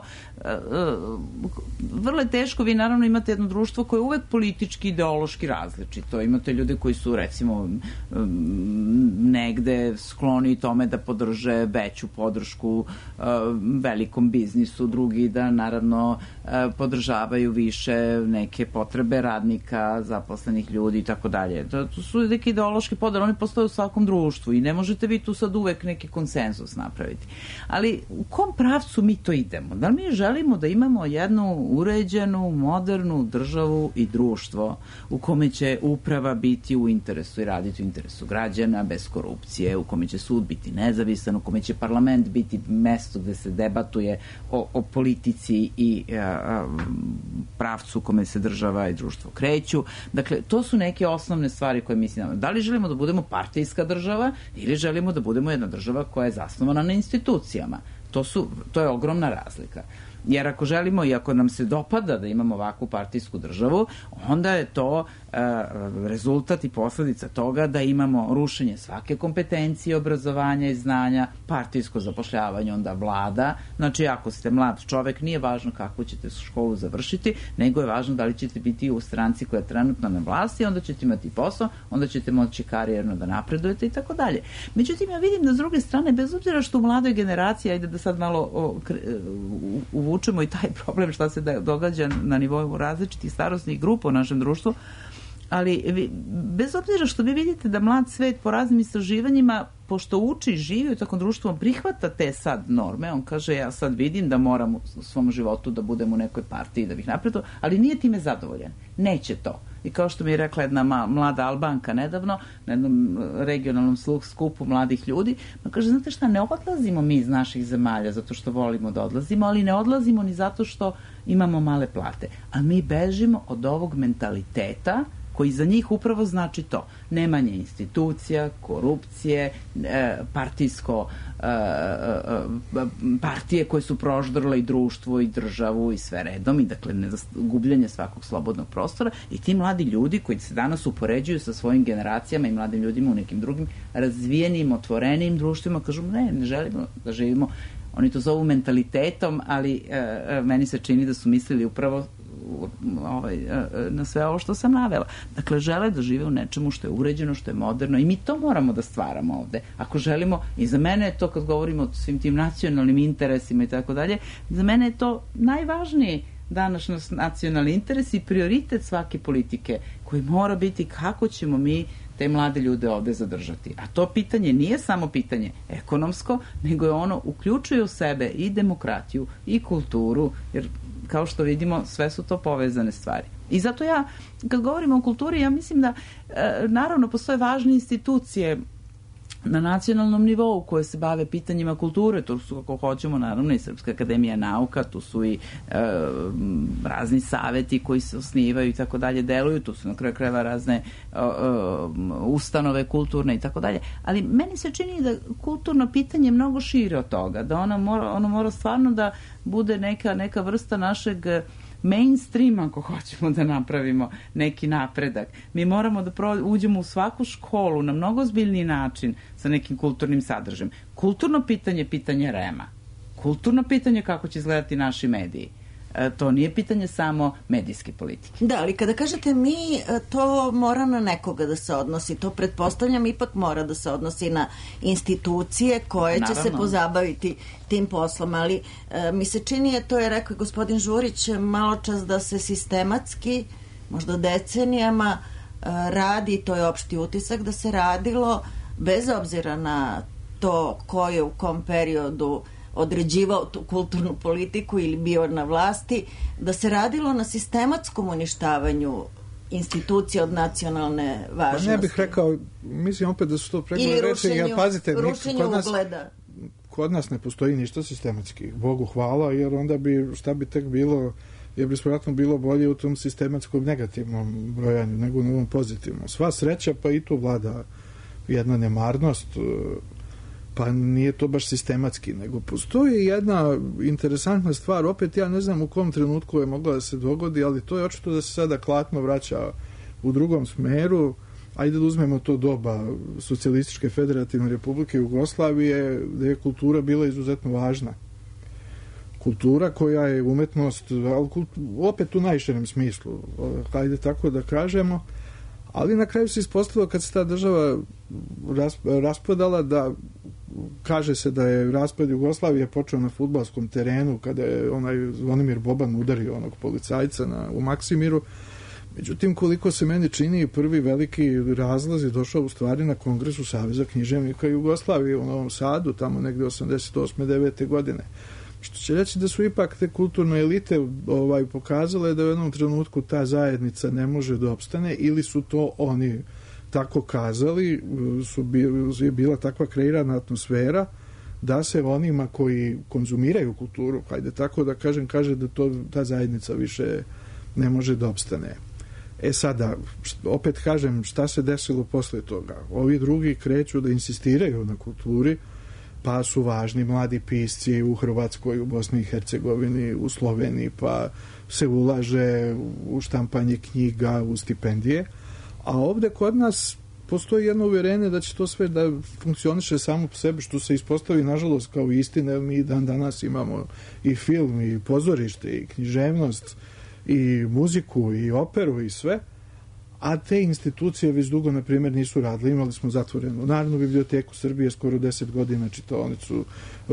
vrlo je teško, vi naravno imate jedno društvo koje je uvek politički, ideološki različito. Imate ljude koji su recimo negde skloni tome da podrže veću podršku velikom biznisu, drugi da naravno podržavaju više neke potrebe radnika, zaposlenih ljudi i tako dalje. To su neki ideološki podele, oni postoje u svakom društvu i ne možete vi tu sad uvek neki konsenzus napraviti. Ali u kom pravcu mi to idemo? Da li mi želimo da imamo jednu uređenu, modernu državu i društvo u kome će uprava biti u interesu i raditi u interesu građana, bez korupcije, u kome će sud biti nezavisan, u kome će parlament biti mesto gde se debatuje o, o politici i a, a, pravcu u kome se država i društvo kreću. Dakle, to su neke osnovne stvari koje mislim. Da li želimo da budemo partijska država ili želimo da budemo jedna država koja je zasnovana na institucijama? To, su, to je ogromna razlika. Jer ako želimo i ako nam se dopada da imamo ovakvu partijsku državu, onda je to e, rezultat i posledica toga da imamo rušenje svake kompetencije, obrazovanja i znanja, partijsko zapošljavanje, onda vlada. Znači, ako ste mlad čovek, nije važno kako ćete školu završiti, nego je važno da li ćete biti u stranci koja je trenutno na vlasti, onda ćete imati posao, onda ćete moći karijerno da napredujete i tako dalje. Međutim, ja vidim da s druge strane, bez obzira što u mladoj generaciji, ajde da sad malo o, u, u učemo i taj problem šta se događa na nivou različitih starosnih grupa u našem društvu, ali vi, bez obzira što vi vidite da mlad svet po raznim istraživanjima, pošto uči i živi u takvom društvu, on prihvata te sad norme, on kaže ja sad vidim da moram u svom životu da budem u nekoj partiji da bih napredo, ali nije time zadovoljan. Neće to. I kao što mi je rekla jedna ma, mlada Albanka nedavno, na jednom regionalnom skupu mladih ljudi, ma kaže, znate šta, ne odlazimo mi iz naših zemalja zato što volimo da odlazimo, ali ne odlazimo ni zato što imamo male plate. A mi bežimo od ovog mentaliteta koji za njih upravo znači to. Nemanje institucija, korupcije, partijsko, partije koje su proždrle i društvo i državu i sve redom i dakle gubljenje svakog slobodnog prostora i ti mladi ljudi koji se danas upoređuju sa svojim generacijama i mladim ljudima u nekim drugim razvijenim, otvorenim društvima, kažu ne, ne želimo da živimo, oni to zovu mentalitetom, ali e, meni se čini da su mislili upravo ovaj, na sve ovo što sam navela. Dakle, žele da žive u nečemu što je uređeno, što je moderno i mi to moramo da stvaramo ovde. Ako želimo, i za mene je to, kad govorimo o svim tim nacionalnim interesima i tako dalje, za mene je to najvažniji današnji nacionalni interes i prioritet svake politike koji mora biti kako ćemo mi te mlade ljude ovde zadržati. A to pitanje nije samo pitanje ekonomsko, nego je ono uključuje u sebe i demokratiju i kulturu, jer kao što vidimo, sve su to povezane stvari. I zato ja, kad govorimo o kulturi, ja mislim da e, naravno postoje važne institucije na nacionalnom nivou koje se bave pitanjima kulture, to su kako hoćemo naravno i Srpska akademija nauka, tu su i e, razni saveti koji se osnivaju i tako dalje, deluju, tu su na kraju krajeva razne e, e, ustanove kulturne i tako dalje, ali meni se čini da kulturno pitanje je mnogo šire od toga, da ona mora, ono mora stvarno da bude neka, neka vrsta našeg mainstream, ako hoćemo da napravimo neki napredak. Mi moramo da pro, uđemo u svaku školu na mnogo ozbiljniji način sa nekim kulturnim sadržajem. Kulturno pitanje, pitanje Rema. Kulturno pitanje kako će izgledati naši mediji. E, to nije pitanje samo medijske politike. Da, ali kada kažete mi, to mora na nekoga da se odnosi. To pretpostavljam ipak mora da se odnosi na institucije koje Naravno. će se pozabaviti tim poslom, ali e, mi se čini, to je rekao gospodin Žurić malo čas, da se sistematski možda decenijama radi, to je opšti utisak, da se radilo bez obzira na to ko je u kom periodu određivao tu kulturnu politiku ili bio na vlasti, da se radilo na sistematskom uništavanju institucija od nacionalne važnosti. Pa ne bih rekao, mislim opet da su to pregledne reči, ja pazite, rušenju kod nas, ugleda. Kod nas ne postoji ništa sistematski, Bogu hvala, jer onda bi, šta bi tek bilo, jer bi vjerojatno bilo bolje u tom sistematskom negativnom brojanju nego u ovom pozitivnom. Sva sreća, pa i tu vlada jedna nemarnost, pa nije to baš sistematski, nego postoji jedna interesantna stvar, opet ja ne znam u kom trenutku je mogla da se dogodi, ali to je očito da se sada klatno vraća u drugom smeru. Ajde da uzmemo to doba Socijalističke federativne republike Jugoslavije, gde je kultura bila izuzetno važna. Kultura koja je umetnost, ali opet u najširem smislu, ajde tako da kažemo, ali na kraju se ispostavilo kad se ta država raspadala, da kaže se da je raspad Jugoslavije počeo na fudbalskom terenu kada je onaj Zvonimir Boban udario onog policajca na, u Maksimiru. Međutim, koliko se meni čini, prvi veliki razlaz je došao u stvari na Kongresu Saveza književnika Jugoslavije u Novom Sadu, tamo negde osamdeset osme devete godine. Što će reći da su ipak te kulturne elite ovaj, pokazale da u jednom trenutku ta zajednica ne može da opstane, ili su to oni tako kazali, su je bila takva kreirana atmosfera da se onima koji konzumiraju kulturu, hajde tako da kažem, kaže da to, ta zajednica više ne može da opstane. E sada, opet kažem, šta se desilo posle toga? Ovi drugi kreću da insistiraju na kulturi, pa su važni mladi pisci u Hrvatskoj, u Bosni i Hercegovini, u Sloveniji, pa se ulaže u štampanje knjiga, u stipendije, a ovde kod nas postoji jedno uvjerenje da će to sve da funkcioniše samo po sebi, što se ispostavi nažalost kao istina. Mi dan danas imamo i film, i pozorište, i književnost, i muziku, i operu, i sve, a te institucije već dugo, na primjer, nisu radile. Imali smo zatvorenu Narodnu biblioteku Srbije skoro deset godina, čitaonicu,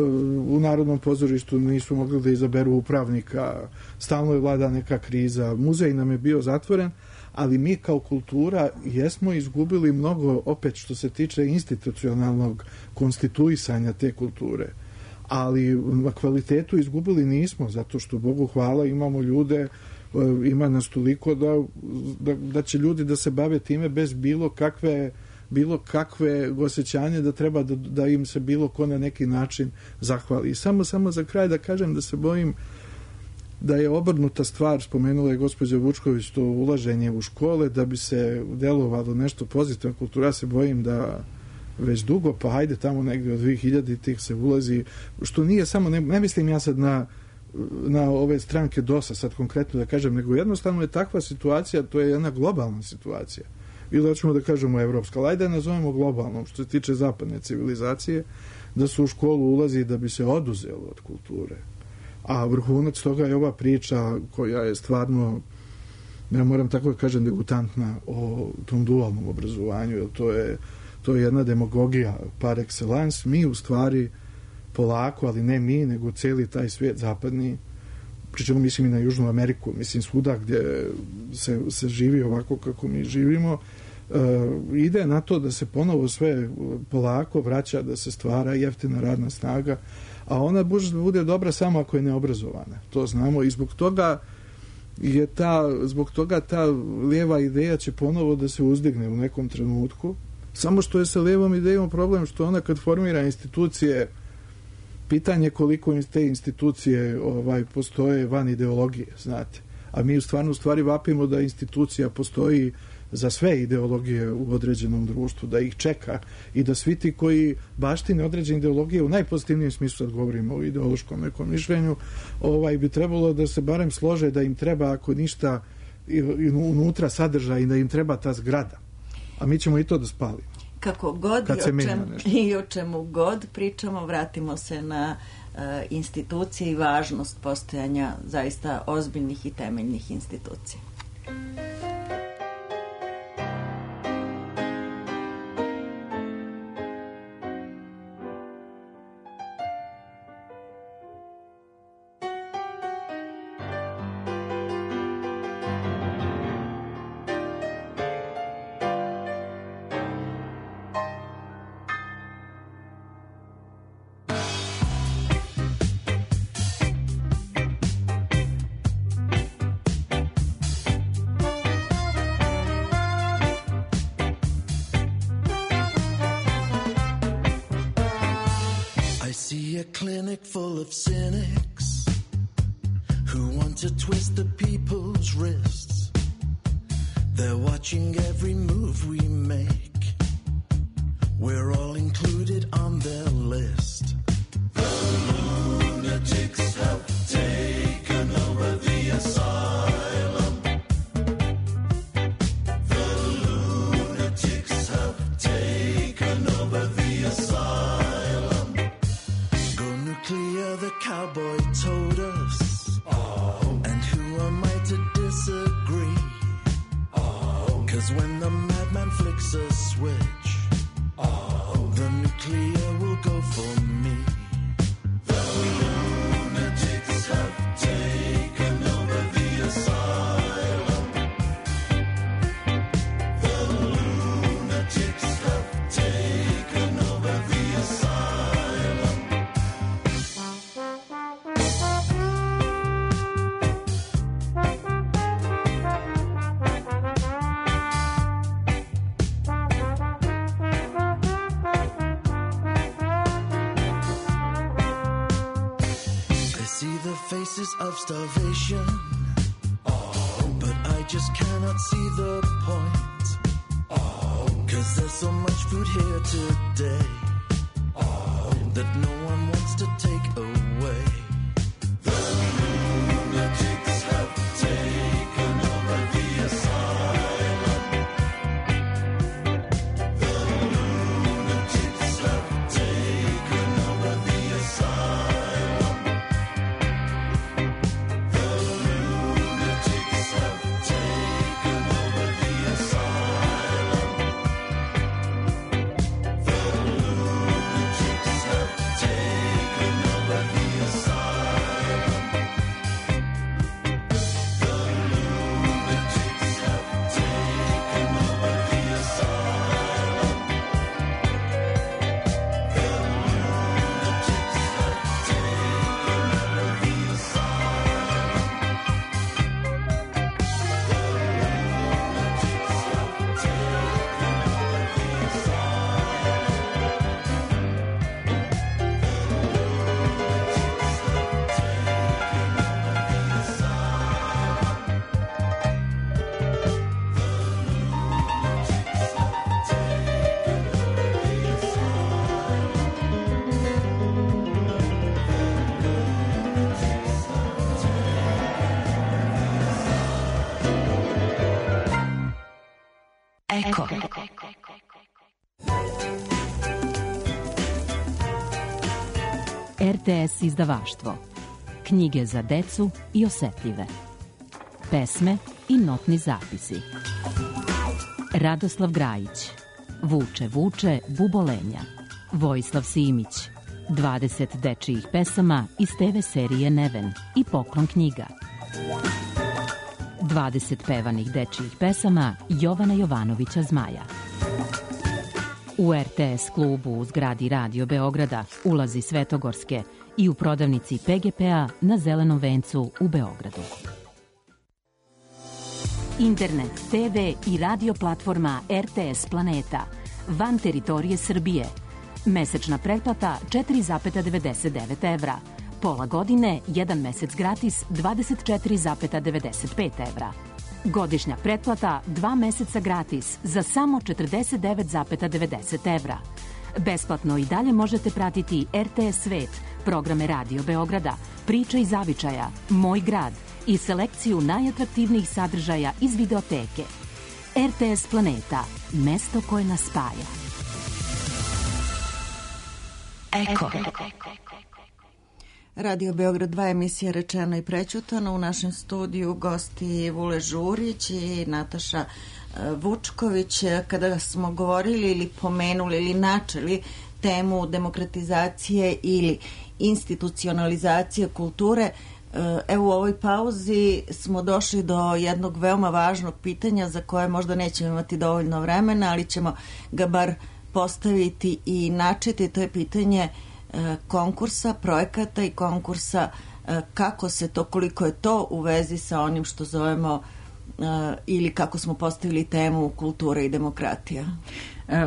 u Narodnom pozorištu nisu mogli da izaberu upravnika, stalno je vlada neka kriza, muzej nam je bio zatvoren, ali mi kao kultura jesmo izgubili mnogo, opet što se tiče institucionalnog konstituisanja te kulture, ali na kvalitetu izgubili nismo, zato što, Bogu hvala, imamo ljude, ima nas toliko da, da, da će ljudi da se bave time bez bilo kakve bilo kakve osjećanje da treba da, da im se bilo ko na neki način zahvali. I samo, samo za kraj da kažem da se bojim da je obrnuta stvar, spomenula je gospođa Vučković, to ulaženje u škole, da bi se delovalo nešto pozitivno kultura. Ja se bojim da već dugo, pa hajde tamo negdje od dve hiljaditih se ulazi, što nije samo, ne, ne mislim ja sad na na ove stranke dosa, sad konkretno da kažem, nego jednostavno je takva situacija, to je jedna globalna situacija. Ili hoćemo da kažemo evropska, ali ajde da nazovemo globalnom, što se tiče zapadne civilizacije, da se u školu ulazi da bi se oduzelo od kulture. A vrhunac toga je ova priča koja je stvarno, ja moram tako da kažem, degutantna o tom dualnom obrazovanju, jer to je, to je jedna demagogija par excellence. Mi u stvari polako, ali ne mi, nego cijeli taj svijet zapadni, pričemu mislim i na Južnu Ameriku, mislim svuda gdje se, se živi ovako kako mi živimo, uh, ide na to da se ponovo sve polako vraća, da se stvara jeftina radna snaga, a ona bude dobra samo ako je neobrazovana. To znamo i zbog toga je ta, zbog toga ta lijeva ideja će ponovo da se uzdigne u nekom trenutku, samo što je sa lijevom idejom problem što ona kad formira institucije, pitanje koliko te institucije ovaj, postoje van ideologije, znate. A mi u stvarno u stvari vapimo da institucija postoji za sve ideologije u određenom društvu, da ih čeka i da svi ti koji baštine određene ideologije u najpozitivnijem smislu, sad govorimo o ideološkom nekom mišljenju, ovaj, bi trebalo da se barem slože da im treba, ako ništa, unutra sadrža i da im treba ta zgrada. A mi ćemo i to da spalimo. Kako god i o, čem, i o čemu god pričamo, vratimo se na uh, institucije i važnost postojanja zaista ozbiljnih i temeljnih institucija. a clinic full of cynics who want to twist the people's wrists. They're watching every move we make. We're all included on their list. The lunatics have taken over the asylum. The lunatics have taken over the asylum. Go nuclear, the cowboy told us. Oh. And who am I to disagree? Oh. 'Cause when the madman flicks a switch, oh, the nuclear will go for me. The lunatics have taken over the asylum. The lunatics have taken over the asylum. I see the faces of starvation, oh, but I just cannot see the point, oh, 'cause there's so much food here today, oh, that no one wants to take away. The lunatics have taken over the asylum. The lunatics have taken over the asylum. The lunatics have taken over the asylum. The lunatics have taken over the asylum. The lunatics have taken over the asylum. The lunatics have taken over the Eko. R T S izdavaštvo. Knjige za decu i osetljive. Pesme i notni zapisi. Radoslav Grajić. Vuče, vuče, bubolenja. Vojislav Simić. dvadeset dečijih pesama iz te ve serije Neven i Poklon knjiga. dvadeset pevanih dečijih pesama Jovana Jovanovića Zmaja. U R T S klubu u zgradi Radio Beograda, ulazi Svetogorske i u prodavnici P G P-a na Zelenom vencu u Beogradu. Internet, te ve i radio platforma R T S Planeta, van teritorije Srbije. Mesečna pretplata četiri zarez devedeset devet evra. Pola godine, jedan mesec gratis, dvadeset četiri zarez devedeset pet evra. Godišnja pretplata, dva meseca gratis, za samo četrdeset devet zarez devedeset evra. Besplatno i dalje možete pratiti R T S Svet, programe Radio Beograda, Priče iz zavičaja, Moj grad i selekciju najatraktivnijih sadržaja iz videoteke. R T S Planeta, mesto koje nas spaja. Eko. Radio Beograd dva, emisija Rečeno i prećutano. U našem studiju gosti Vule Žurić i Nataša Vučković. Kada smo govorili ili pomenuli ili načeli temu demokratizacije ili institucionalizacije kulture, evo u ovoj pauzi smo došli do jednog veoma važnog pitanja za koje možda nećemo imati dovoljno vremena, ali ćemo ga bar postaviti i načeti. To je pitanje konkursa, projekata i konkursa, kako se to, koliko je to u vezi sa onim što zovemo ili kako smo postavili temu kultura i demokratija? E,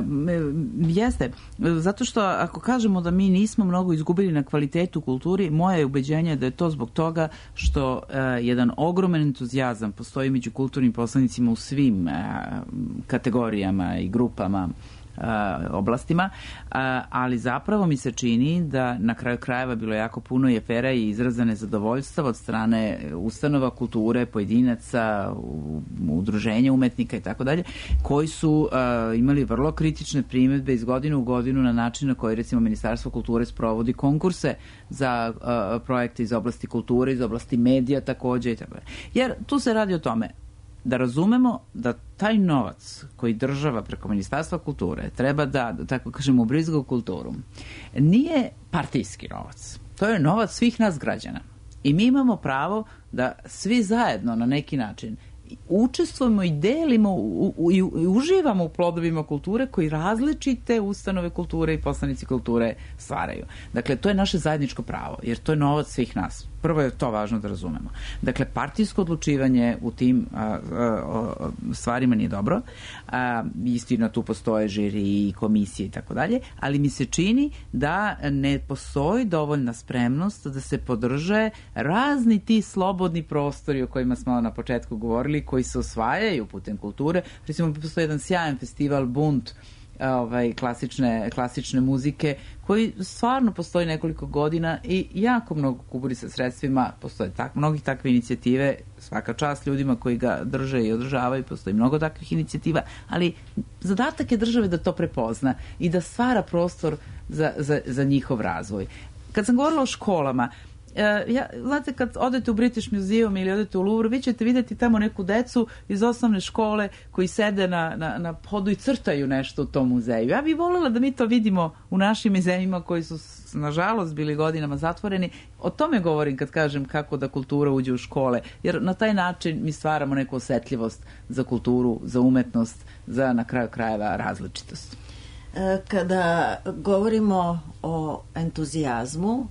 jeste, zato što ako kažemo da mi nismo mnogo izgubili na kvalitetu u kulturi, moje je ubeđenje da je to zbog toga što e, jedan ogroman entuzijazam postoji među kulturnim poslanicima u svim e, kategorijama i grupama, oblastima, ali zapravo mi se čini da na kraju krajeva bilo jako puno i afera i izraza nezadovoljstva od strane ustanova kulture, pojedinaca, udruženja umetnika i tako dalje, koji su imali vrlo kritične primedbe iz godine u godinu na način na koji recimo Ministarstvo kulture sprovodi konkurse za projekte iz oblasti kulture, iz oblasti medija takođe i tako dalje. Jer tu se radi o tome da razumemo da taj novac koji država preko Ministarstva kulture treba da, da tako kažemo, ubrizga u kulturu, nije partijski novac. To je novac svih nas građana. I mi imamo pravo da svi zajedno na neki način učestvujemo i delimo u, u, i uživamo u plodovima kulture koji različite ustanove kulture i poslanici kulture stvaraju. Dakle, to je naše zajedničko pravo, jer to je novac svih nas. Prvo je to važno da razumemo. Dakle, partijsko odlučivanje u tim a, a, stvarima nije dobro. A, istina, tu postoje žiri i komisije i tako dalje, ali mi se čini da ne postoji dovoljna spremnost da se podrže razni ti slobodni prostori o kojima smo na početku govorili, koji se osvajaju putem kulture. Recimo, postoji jedan sjajan festival Bunt, ovaj, klasične, klasične muzike, koji stvarno postoji nekoliko godina i jako mnogo kuburi sa sredstvima, postoje tak, mnogih takve inicijative, svaka čast ljudima koji ga drže i održavaju, postoji mnogo takvih inicijativa, ali zadatak je države da to prepozna i da stvara prostor za, za, za njihov razvoj. Kad sam govorila o školama, ja, znate, kad odete u British Museum ili odete u Louvre, vi ćete vidjeti tamo neku decu iz osnovne škole koji sede na, na, na podu i crtaju nešto u tom muzeju. Ja bih voljela da mi to vidimo u našim muzejima koji su, nažalost, bili godinama zatvoreni. O tome govorim kad kažem kako da kultura uđe u škole, jer na taj način mi stvaramo neku osetljivost za kulturu, za umetnost, za, na kraju krajeva, različitost. Kada govorimo o entuzijazmu,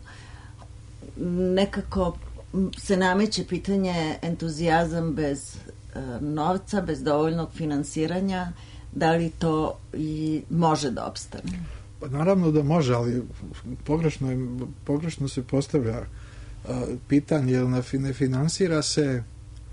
nekako se nameće pitanje entuzijazam bez e, novca, bez dovoljnog finansiranja, da li to i može da opstane? Pa naravno da može, ali pogrešno, je, pogrešno se postavlja a, pitanje, jer ne finansira se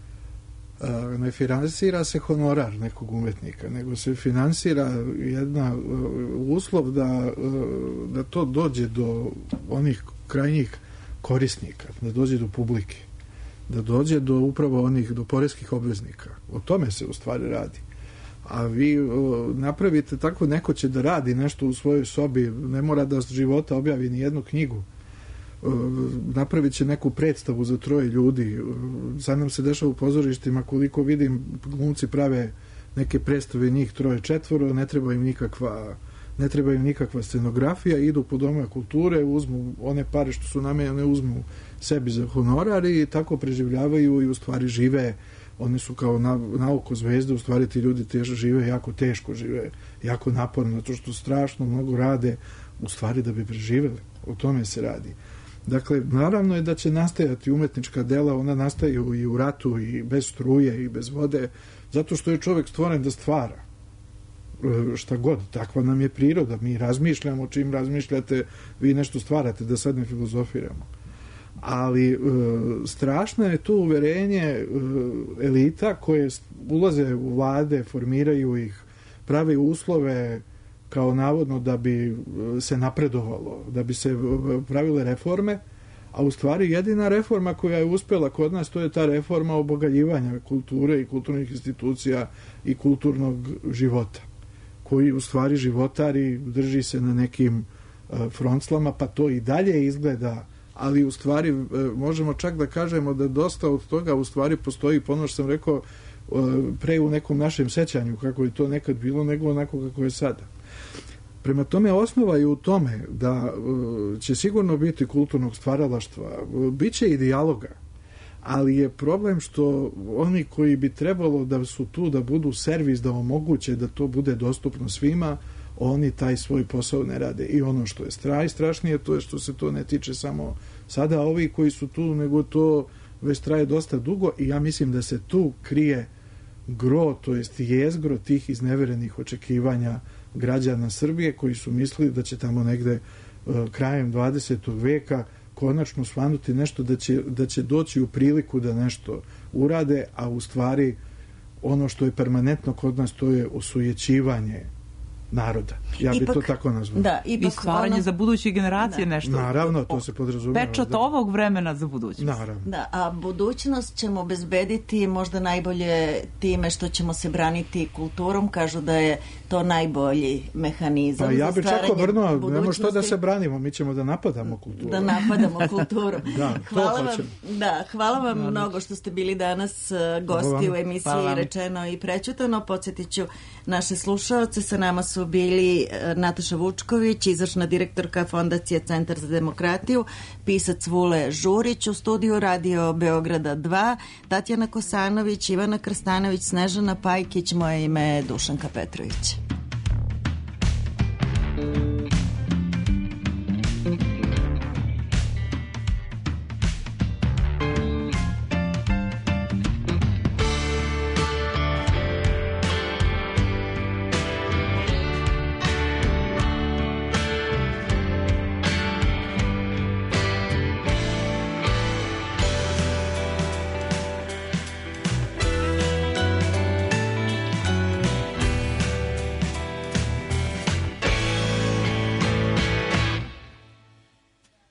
a, ne finansira se honorar nekog umetnika, nego se finansira jedna uslov da, da to dođe do onih krajnjih korisnika, da dođe do publike, da dođe do upravo onih, do poreskih obveznika. O tome se u stvari radi. A vi o, napravite tako, neko će da radi nešto u svojoj sobi, ne mora da s života objavi ni jednu knjigu. O, napravit će neku predstavu za troje ljudi. O, sad nam se dešava u pozorištima, koliko vidim, glumci prave neke predstave, njih troje, četvoro, ne treba im nikakva ne treba im nikakva scenografija, idu po domove kulture, uzmu one pare što su namenjene, uzmu sebi za honorar i tako preživljavaju i u stvari žive, oni su kao na, naoko zvezde, u stvari ti ljudi teže žive, jako teško žive, jako naporno, zato što strašno mnogo rade u stvari da bi preživeli. O tome se radi. Dakle, naravno je da će nastajati umetnička dela, ona nastaju i u ratu i bez struje i bez vode, zato što je čovjek stvoren da stvara. Šta god, takva nam je priroda, mi razmišljamo, čim razmišljate vi nešto stvarate, da sad ne filozofiramo, ali e, strašno je to uverenje e, elita koje ulaze u vlade, formiraju ih, prave uslove kao navodno da bi se napredovalo, da bi se pravile reforme, a u stvari jedina reforma koja je uspela kod nas, to je ta reforma obogaljivanja kulture i kulturnih institucija i kulturnog života, koji u stvari životari, drži se na nekim fronclama, pa to i dalje izgleda, ali u stvari možemo čak da kažemo da dosta od toga u stvari postoji, ponovno što sam rekao, pre u nekom našem sećanju, kako je to nekad bilo, nego onako kako je sada. Prema tome, osnova je u tome da će sigurno biti kulturnog stvaralaštva, bit će i dijaloga, ali je problem što oni koji bi trebalo da su tu da budu servis, da omoguće da to bude dostupno svima, oni taj svoj posao ne rade. I ono što je strah, strašnije, to je što se to ne tiče samo sada ovi koji su tu, nego to već traje dosta dugo i ja mislim da se tu krije gro, to jest jezgro tih izneverenih očekivanja građana Srbije koji su mislili da će tamo negde uh, krajem dvadesetog veka konačno svanuti nešto, da će, da će doći u priliku da nešto urade, a u stvari ono što je permanentno kod nas, to je osujećivanje naroda. Ja ipak, bi to tako nazvao. Da, ipak i stvaranje ono... za buduće generacije da. Nešto. Naravno, to se podrazumijeva. Pečat da. Ovog vremena za budućnost. Naravno. Da, a budućnost ćemo obezbediti možda najbolje time što ćemo se braniti kulturom. Kažu da je to najbolji mehanizam. Pa ja bih čak obrnuo, nemo što da se branimo, mi ćemo da napadamo kulturu. Da napadamo kulturu. Da, hvala to vam, hoćemo. Da, hvala vam da. Mnogo što ste bili danas gosti u emisiji Rečeno i prećutano. Podsjetit ću naše slušaoce, sa nama su bili Nataša Vučković, izvršna direktorka Fondacije Centar za demokratiju, pisac Vule Žurić, u studiju Radio Beograda dva, Tatjana Kosanović, Ivana Krstanović, Snežana Pajkić, moje ime je Dušanka Petrović.